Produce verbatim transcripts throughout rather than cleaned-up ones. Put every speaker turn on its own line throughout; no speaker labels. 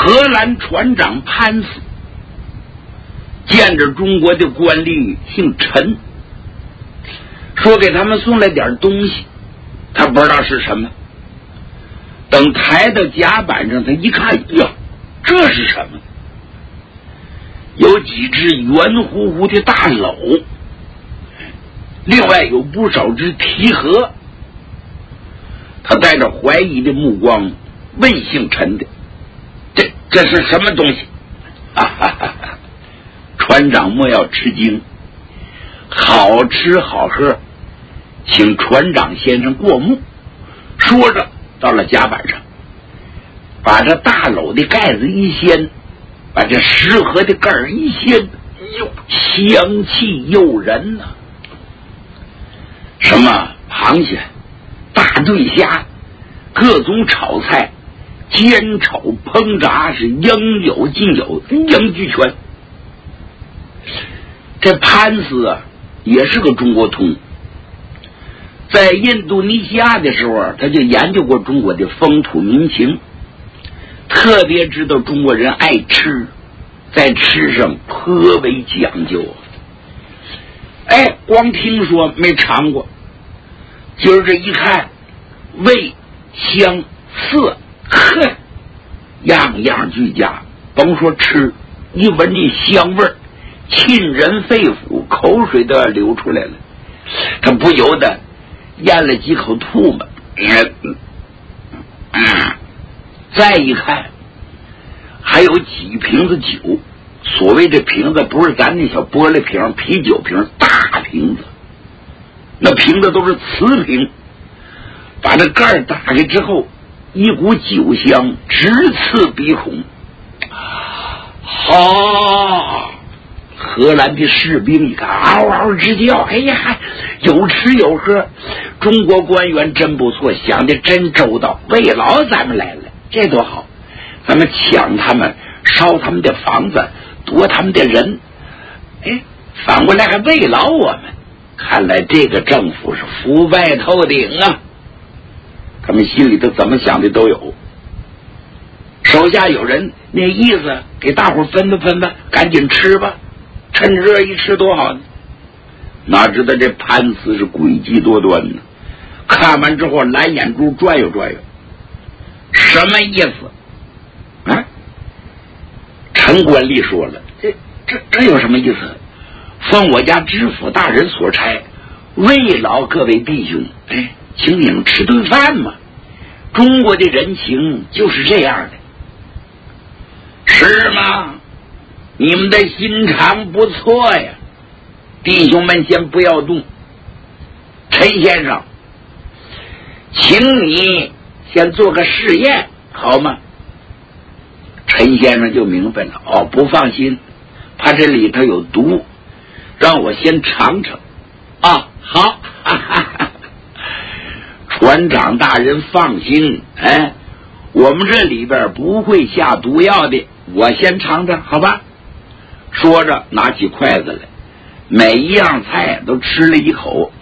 荷兰船长潘斯见着中国的官吏姓陈，说给他们送来点东西，他不知道是什么。等抬到甲板上，他一看，呀，这是什么？有几只圆乎乎的大篓，另外有不少只提盒。他带着怀疑的目光问姓陈的：“这这是什么东西？”啊哈哈哈！船长莫要吃惊，好吃好喝，请船长先生过目。说着到了甲板上，把这大篓的盖子一掀，把这食盒的盖儿一掀，哟，香气诱人呐、啊！什么螃蟹、大对虾、各种炒菜、煎炒烹炸，是应有尽有，应俱全。这潘斯啊，也是个中国通。在印度尼西亚的时候，他就研究过中国的风土民情，特别知道中国人爱吃，在吃上颇为讲究。哎，光听说没尝过，今儿这一看，味香色呵，样样俱佳。甭说吃，一闻这香味儿，沁人肺腑，口水都要流出来了。他不由得咽了几口吐沫，嗯嗯，再一看，还有几瓶子酒。所谓这瓶子不是咱那小玻璃瓶、啤酒瓶，大瓶子，那瓶子都是瓷瓶。把这盖儿打开之后，一股酒香直刺鼻孔。好，荷兰的士兵一看，嗷嗷直叫，哎呀，有吃有喝。中国官员真不错，想的真周到，慰劳咱们来了，这多好！咱们抢他们，烧他们的房子，夺他们的人，哎，反过来还慰劳我们。看来这个政府是腐败透顶啊！他们心里头怎么想的都有。手下有人那意思，给大伙分吧分吧，赶紧吃吧，趁热一吃多好呢。哪知道这潘斯是诡计多端呢？看完之后蓝眼珠转悠转悠，什么意思啊？陈官吏说了，这这这有什么意思？奉我家知府大人所差，慰劳各位弟兄，哎，请你们吃顿饭嘛。中国的人情就是这样的。是吗？你们的心肠不错呀，弟兄们先不要动。陈先生，请你先做个试验好吗？陈先生就明白了，哦，不放心，怕这里头有毒，让我先尝尝。啊，好，哈哈哈。船长大人放心，哎，我们这里边不会下毒药的，我先尝尝好吧。说着拿起筷子来，每一样菜都吃了一口，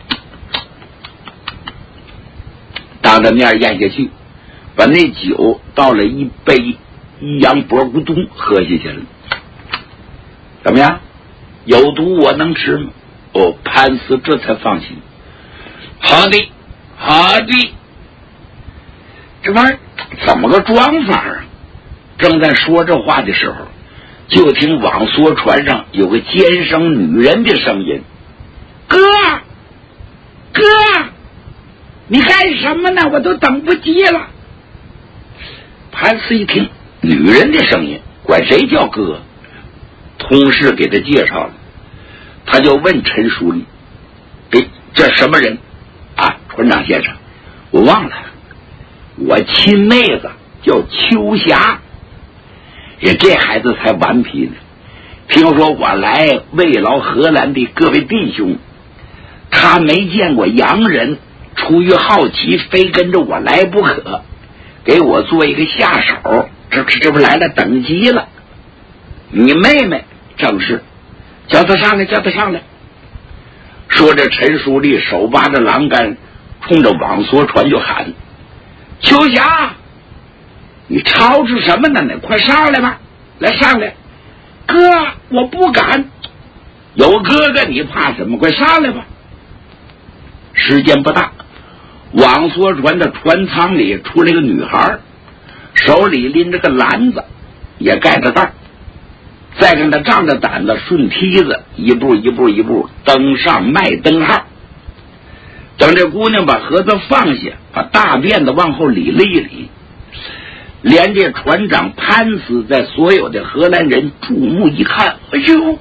当着面咽下去，把那酒倒了一杯，一扬脖咕咚喝下去了。怎么样？有毒我能吃吗？哦，潘斯这才放心。好的好的，这玩意儿怎么个装法啊？正在说这话的时候，就听网梭船上有个尖声女人的声音：“哥，哥，你干什么呢？我都等不及了。”潘斯一听女人的声音，管谁叫哥？同事给他介绍了，他就问陈书记：“哎，这什么人啊？船长先生，我忘了，我亲妹子叫秋霞。也这孩子才顽皮呢。听说我来慰劳荷兰的各位弟兄，他没见过洋人，出于好奇，非跟着我来不可，给我做一个下手。这这不来了，等急了。你妹妹正是，叫他上来，叫他上来。”说着，陈书记手扒着栏杆，冲着网梭船就喊：“秋霞， 你吵吵什么呢？你快上来吧，来上来。哥，我不敢。有哥哥你怕什么？快上来吧。时间不大，王所传的船舱里出来个女孩，手里拎着个篮子，也盖着袋，再跟他仗着胆子顺梯子，一步一步一步登上麦登号。等这姑娘把盒子放下，把大辫子往后理了一理，连这船长潘斯在所有的荷兰人注目一看，哎呦，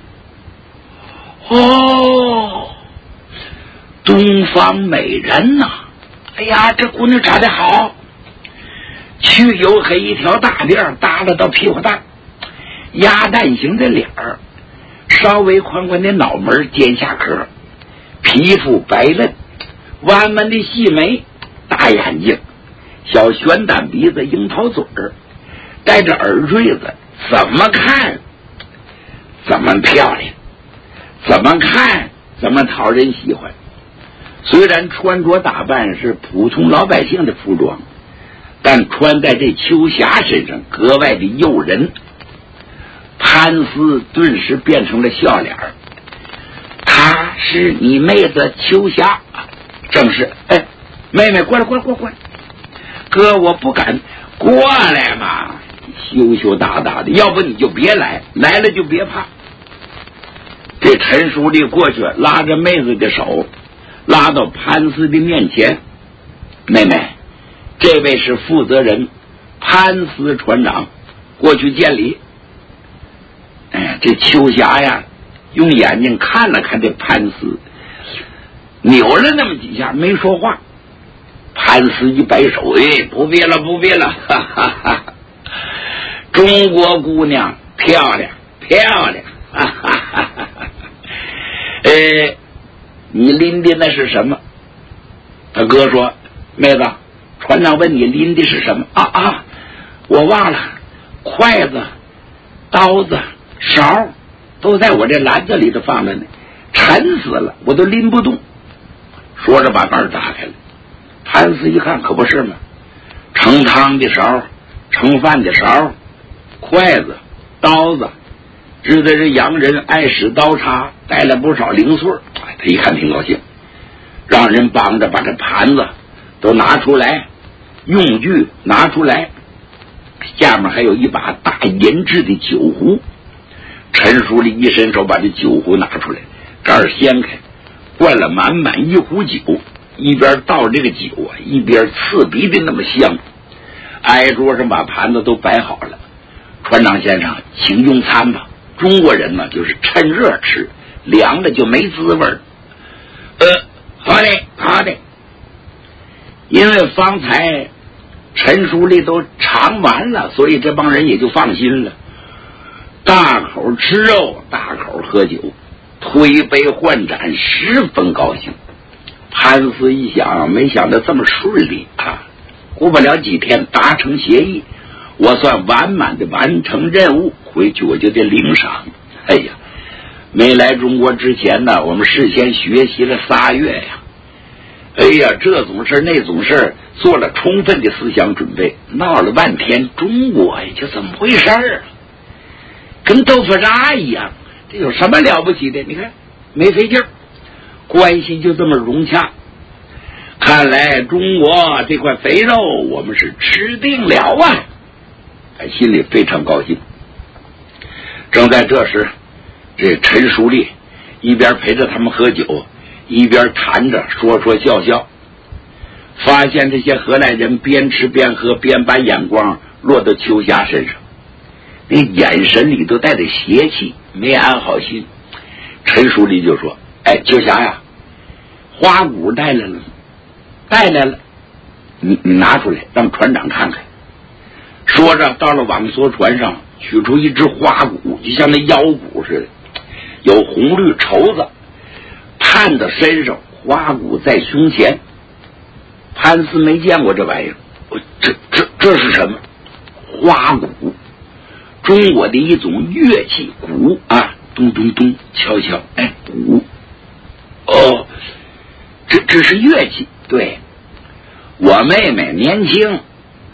哦，东方美人呐、啊！哎呀，这姑娘长得好，去黝黑一条大辫耷拉到屁股蛋，鸭蛋形的脸儿，稍微宽宽的脑门，尖下颏，皮肤白嫩，弯弯的细眉，大眼睛，小悬胆鼻子，樱桃嘴儿，带着耳坠子，怎么看怎么漂亮，怎么看怎么讨人喜欢。虽然穿着打扮是普通老百姓的服装，但穿在这秋霞身上格外的诱人。潘斯顿时变成了笑脸。她是你妹子秋霞？正是。哎，妹妹过来过来过来过来。哥，我不敢。过来嘛，羞羞答答的，要不你就别来，来了就别怕。这陈书立过去拉着妹子的手，拉到潘斯的面前。妹妹，这位是负责人潘斯船长，过去见礼。哎，这秋霞呀，用眼睛看了看这潘斯，扭了那么几下，没说话。潘斯一摆手，哎，不必了，不必了，哈哈哈！中国姑娘漂亮，漂亮，哈哈哈！呃，你拎的那是什么？他哥说，妹子，船长问你拎的是什么？啊啊，我忘了，筷子、刀子、勺都在我这篮子里头放着呢，沉死了，我都拎不动。说着把盖打开了。潘斯一看，可不是吗？盛汤的勺，盛饭的勺，筷子、刀子，知道这洋人爱使刀叉，带了不少零碎。他一看挺高兴，让人帮着把这盘子都拿出来，用具拿出来，下面还有一把大银质的酒壶。陈书立一伸手把这酒壶拿出来，盖儿掀开，灌了满满一壶酒，一边倒这个酒啊，一边刺鼻的那么香。挨桌上把盘子都摆好了，船长先生，请用餐吧。中国人呢，就是趁热吃，凉了就没滋味儿。呃，好嘞，好嘞。因为方才陈书立都尝完了，所以这帮人也就放心了。大口吃肉，大口喝酒，推杯换盏，十分高兴。潘斯一想，没想到这么顺利啊！过不了几天达成协议，我算完满的完成任务，回去我就得领赏。哎呀，没来中国之前呢，我们事先学习了仨月呀。哎呀，这种事那种事做了充分的思想准备，闹了半天，中国也就这么回事儿，跟豆腐渣一样，这有什么了不起的？你看没费劲儿，关系就这么融洽。看来中国这块肥肉我们是吃定了啊！他心里非常高兴。正在这时，这陈书立一边陪着他们喝酒，一边谈着说说笑笑，发现这些荷兰人边吃边喝，边把眼光落到秋霞身上，那眼神里都带着邪气，没安好心。陈书立就说：“哎，秋霞呀，花鼓带来了，带来了，你你拿出来让船长看看。”说着到了网梭船上，取出一只花鼓，就像那腰鼓似的，有红绿绸子，攀在身上，花鼓在胸前。潘斯没见过这玩意儿，这这这是什么？花鼓，中国的一种乐器，鼓啊，咚咚咚，敲敲，哎，鼓。哦，这这是乐器。对，我妹妹年轻，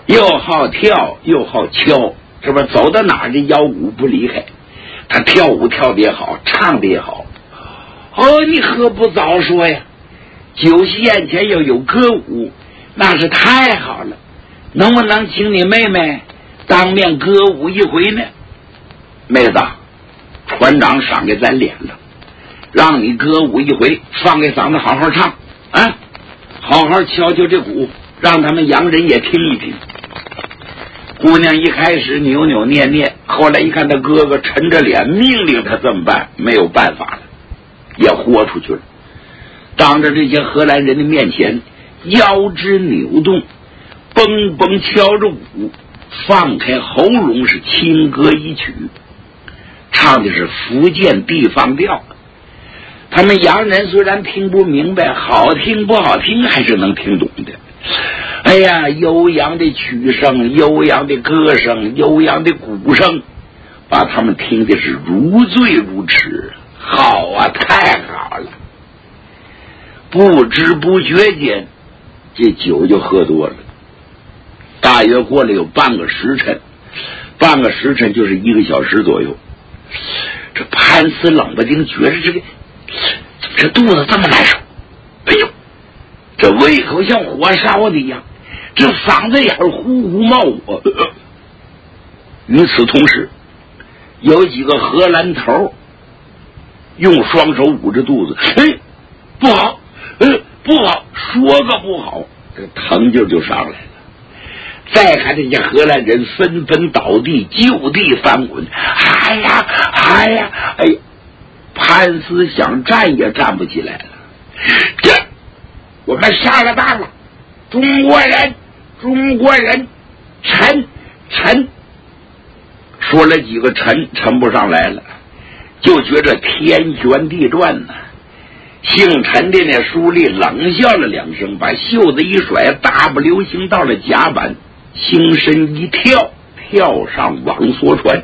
又好跳又好敲，是不是？走到哪儿这腰鼓不离开。他跳舞跳得也好，唱得也好。哦，你何不早说呀？酒席宴前要有歌舞，那是太好了。能不能请你妹妹当面歌舞一回呢？妹子，船长赏给咱脸了，让你歌舞一回，放给嗓子好好唱啊，好好敲敲这鼓，让他们洋人也听一听。姑娘一开始扭扭捏捏，后来一看他哥哥沉着脸命令他这么办，没有办法了，也豁出去了。当着这些荷兰人的面前，腰肢扭动，蹦蹦敲着鼓，放开喉咙是轻歌一曲，唱的是福建地方调。他们洋人虽然听不明白，好听不好听还是能听懂的。哎呀，悠扬的曲声，悠扬的歌声，悠扬的鼓声，把他们听的是如醉如痴。好啊，太好了！不知不觉间，这酒就喝多了。大约过了有半个时辰，半个时辰就是一个小时左右。这潘斯冷不丁觉得这个这肚子这么难受，哎呦，这胃口像火烧的一样，这嗓子眼呼呼冒火。与此同时，有几个荷兰头用双手捂着肚子，哎，不好，呃，不好，说个不好，这疼劲就上来了。再看这些荷兰人纷纷倒地，就地翻滚。哎呀，哎呀，哎呀！潘斯想站也站不起来了。这，我们上了当了！中国人，中国人，沉沉，说了几个沉，沉不上来了，就觉着天旋地转呢。姓陈的那书吏冷笑了两声，把袖子一甩，大步流星到了甲板，轻身一跳，跳上网索船。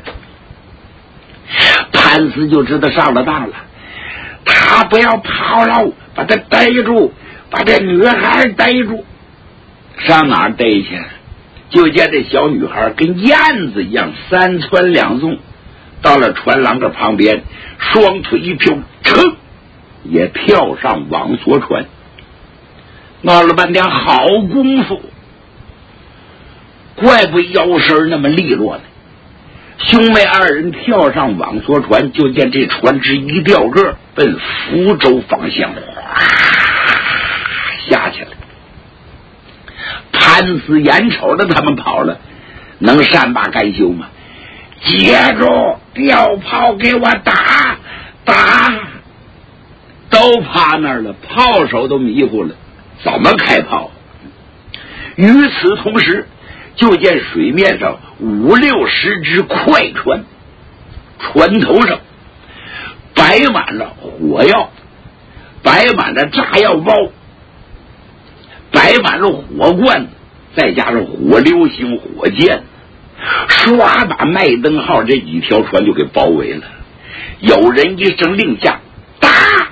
潘斯就知道上了当了，他不要跑了，把他逮住，把这女孩逮住。上哪儿逮去？就见这小女孩跟燕子一样三窜两纵，到了船廊的旁边，双腿一飘，噌也跳上网索船。闹了半天好功夫，怪不腰身那么利落呢。兄妹二人跳上网索船，就见这船只一掉个奔福州方向哗下去了。潘斯眼瞅着他们跑了，能善罢甘休吗？接住，吊炮给我打打！都趴那儿了，炮手都迷糊了，怎么开炮？与此同时，就见水面上五六十只快船，船头上摆满了火药，摆满了炸药包，摆满了火罐，再加上火流星火箭，唰把麦登号这几条船就给包围了。有人一声令下，打！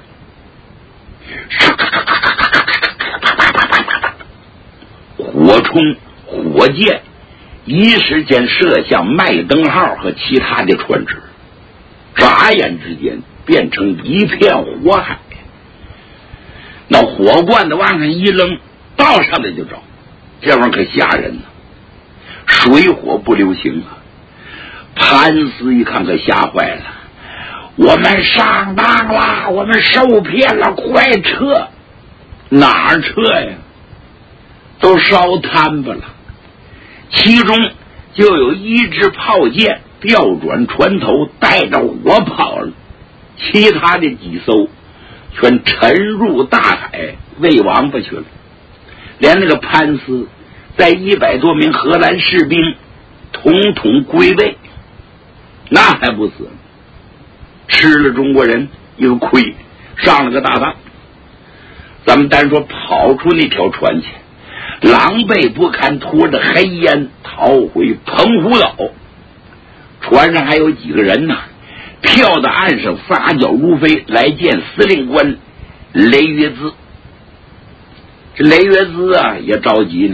火冲火箭一时间射向麦登号和其他的船只，眨眼之间变成一片火海。那火罐子往上一扔，倒上来就着，这玩意儿可吓人呢，水火不留情啊！潘斯一看可吓坏了，我们上当了，我们受骗了，快撤！哪儿撤呀？都烧摊子了。其中就有一支炮舰调转船头，带着火跑了，其他的几艘全沉入大海，喂王八去了。连那个潘斯在一百多名荷兰士兵统统归位，那还不死，吃了中国人一个亏，上了个大当。咱们单说跑出那条船去，狼狈不堪，拖着黑烟逃回澎湖岛。船上还有几个人呢，跳到岸上撒脚如飞，来见司令官雷约兹。这雷约兹啊也着急呢，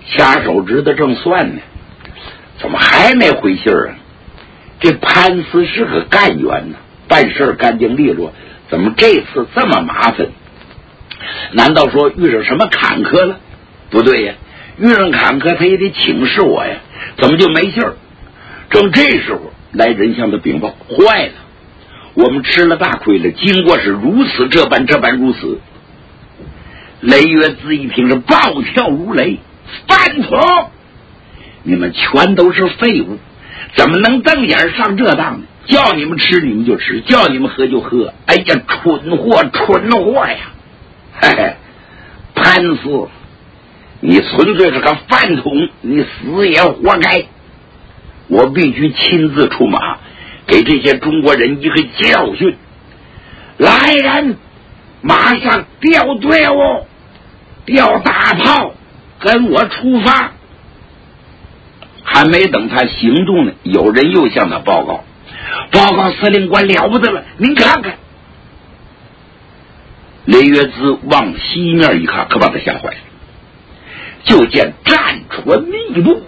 掐手指头正算呢，怎么还没回信儿啊？这潘司是个干员呢，办事干净利落，怎么这次这么麻烦？难道说遇上什么坎坷了？不对呀，遇上坎坷他也得请示我呀，怎么就没信儿？正这时候来人向的禀报，坏了，我们吃了大亏了，经过是如此这般这般如此。雷月子一听是暴跳如雷，饭桶，你们全都是废物，怎么能瞪眼上这当呢？叫你们吃你们就吃，叫你们喝就喝，哎呀，蠢货蠢货呀！嘿嘿，潘司，你纯粹是个饭桶，你死也活该！我必须亲自出马，给这些中国人一个教训。来人，马上调队伍，调大炮，跟我出发。还没等他行动呢，有人又向他报告，报告司令官了不得了，您看看。雷月兹往西面一看，可把他吓坏了，就见战船密布，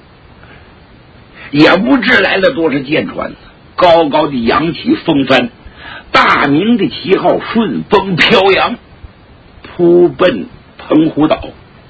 也不知来了多少舰船，高高的扬起风帆，大明的旗号顺风飘扬，扑奔澎湖岛。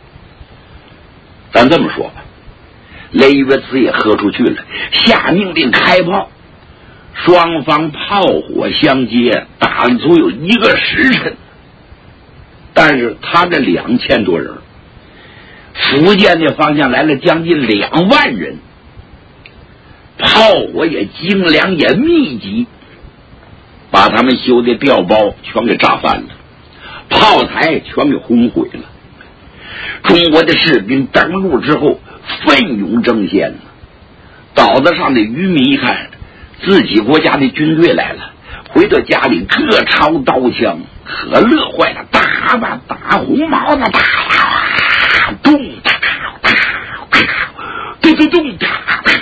咱这么说吧，雷月兹也喝出去了，下命令开炮，双方炮火相接，打了足有一个时辰。但是他这两千多人，福建的方向来了将近两万人，炮火也精良也密集，把他们修的吊包全给炸翻了，炮台全给轰毁了。中国的士兵登陆之后奋勇争先，岛子上的渔民一看自己国家的军队来了，回到家里各抄刀枪，可乐坏了，打吧打红毛子，打呀，咚打打咚咚咚打。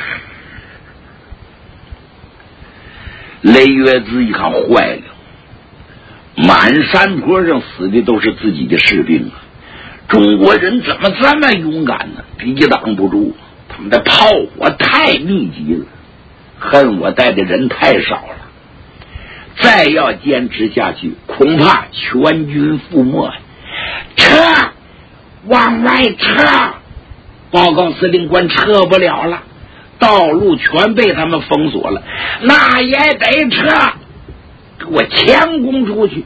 雷月子一看坏了，满山坡上死的都是自己的士兵啊！中国人怎么这么勇敢呢？抵挡不住，他们的炮火太密集了，恨我带的人太少了，再要坚持下去，恐怕全军覆没。撤，往外撤！报告司令官，撤不了了，道路全被他们封锁了，那也得撤，给我强攻出去。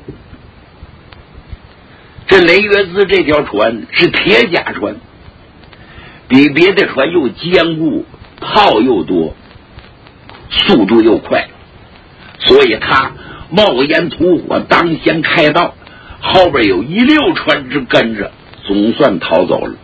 这雷月子这条船是铁甲船，比别的船又坚固，炮又多，速度又快，所以他冒烟吐火，当先开道，后边有一溜船只跟着，总算逃走了。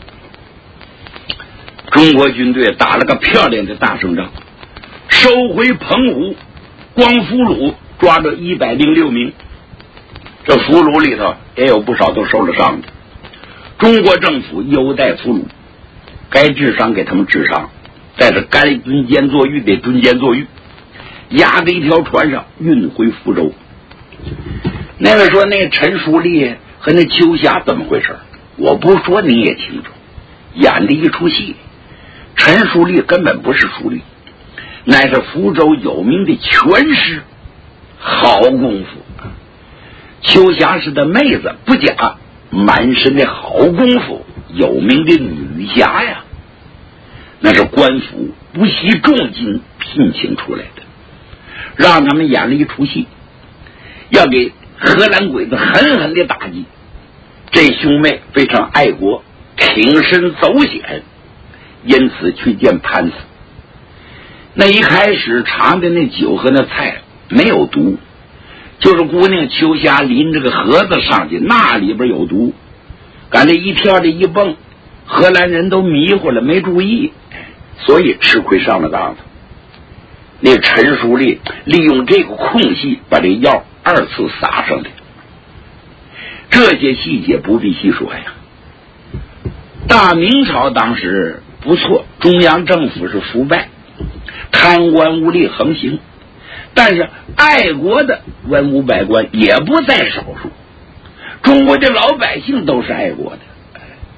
中国军队打了个漂亮的大胜仗，收回澎湖，光俘虏抓着一百零六名，这俘虏里头也有不少都受了伤的。中国政府优待俘虏，该治伤给他们治伤，在这该蹲监坐狱得蹲监坐狱，押在一条船上运回福州。那个说那陈淑丽和那秋霞怎么回事？我不说你也清楚，演的一出戏。陈淑丽根本不是淑丽，乃是福州有名的拳师，好功夫。秋霞是的妹子，不假，满身的好功夫，有名的女侠呀，那是官府不惜重金聘请出来的，让他们演了一出戏，要给荷兰鬼子狠狠的打击。这兄妹非常爱国，挺身走险，因此去见潘司。那一开始尝的那酒和那菜没有毒，就是姑娘秋霞拎这个盒子上去，那里边有毒，赶这一跳的一蹦，荷兰人都迷糊了，没注意，所以吃亏上了当。那陈淑丽利用这个空隙把这药二次撒上来，这些细节不必细说呀。大明朝当时不错，中央政府是腐败，贪官污吏横行，但是爱国的文武百官也不在少数，中国的老百姓都是爱国的，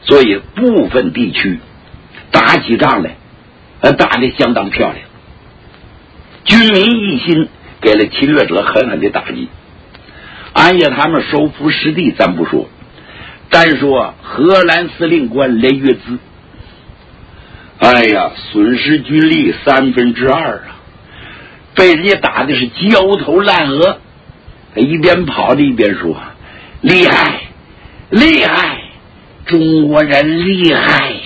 所以部分地区打起仗来，呃，打得相当漂亮。军民一心，给了侵略者狠狠的打击。俺爷他们收复失地咱不说，单说荷兰司令官雷约兹，哎呀，损失军力三分之二啊，被人家打的是焦头烂额。他一边跑着一边说：“厉害，厉害，中国人厉害呀！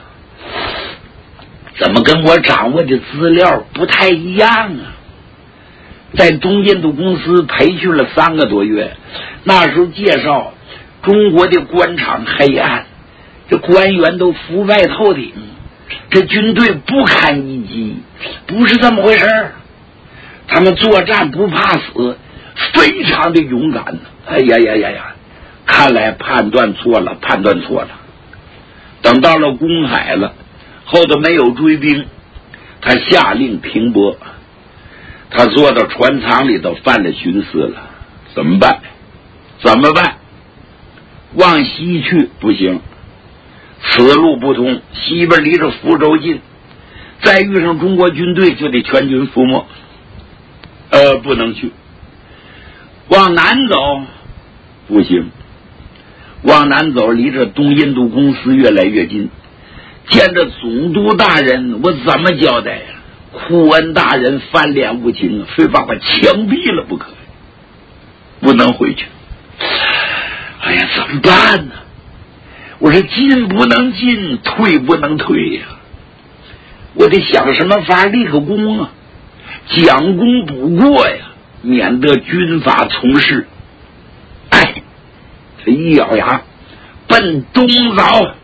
怎么跟我掌握的资料不太一样啊？”在东印度公司培训了三个多月，那时候介绍中国的官场黑暗，这官员都腐败透顶，这军队不堪一击，不是这么回事儿。他们作战不怕死，非常的勇敢。哎呀呀呀呀！看来判断错了，判断错了。等到了公海了，后头没有追兵，他下令停泊。他坐到船舱里头犯了徇私了，怎么办？怎么办？往西去不行，此路不通，西边离着福州近，再遇上中国军队就得全军覆没。呃，不能去。往南走不行，往南走离着东印度公司越来越近，见着总督大人我怎么交代呀？库恩大人翻脸无情，非把我枪毙了不可，不能回去。哎呀，怎么办呢？我说进不能进，退不能退呀、啊，我得想什么法立个功啊，将功补过呀，免得军法从事。哎，这一咬牙奔东走，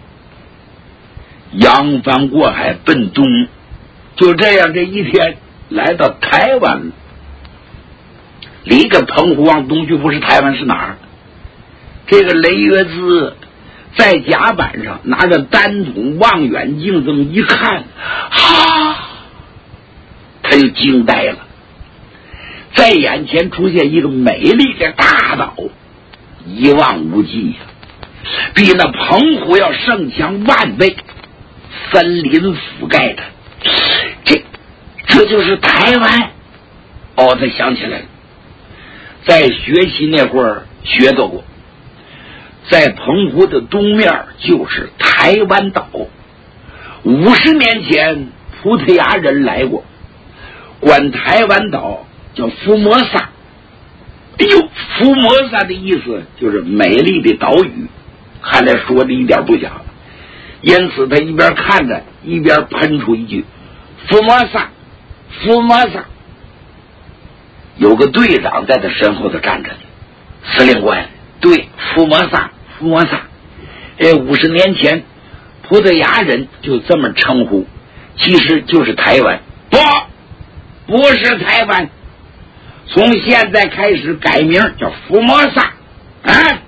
扬帆过海奔东。就这样，这一天来到台湾了。离个澎湖往东去，不是台湾是哪儿？这个雷约兹在甲板上拿着单筒望远镜，这么一看，哈，他就惊呆了。在眼前出现一个美丽的大岛，一望无际呀、啊，比那澎湖要盛强万倍，森林覆盖的。这这就是台湾。哦，他想起来了，在学习那会儿学到过，在澎湖的东面就是台湾岛。五十年前葡萄牙人来过，管台湾岛叫福摩萨。哎呦，福摩萨的意思就是美丽的岛屿，看来说的一点不假。因此他一边看着一边喷出一句：福摩萨，福摩萨。有个队长在他身后头站着呢，司令官，对，福摩萨，福摩萨。哎，五十年前葡萄牙人就这么称呼，其实就是台湾。不，不是台湾，从现在开始改名叫福摩萨啊！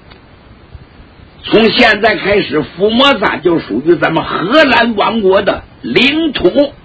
从现在开始，福摩萨就属于咱们荷兰王国的领土。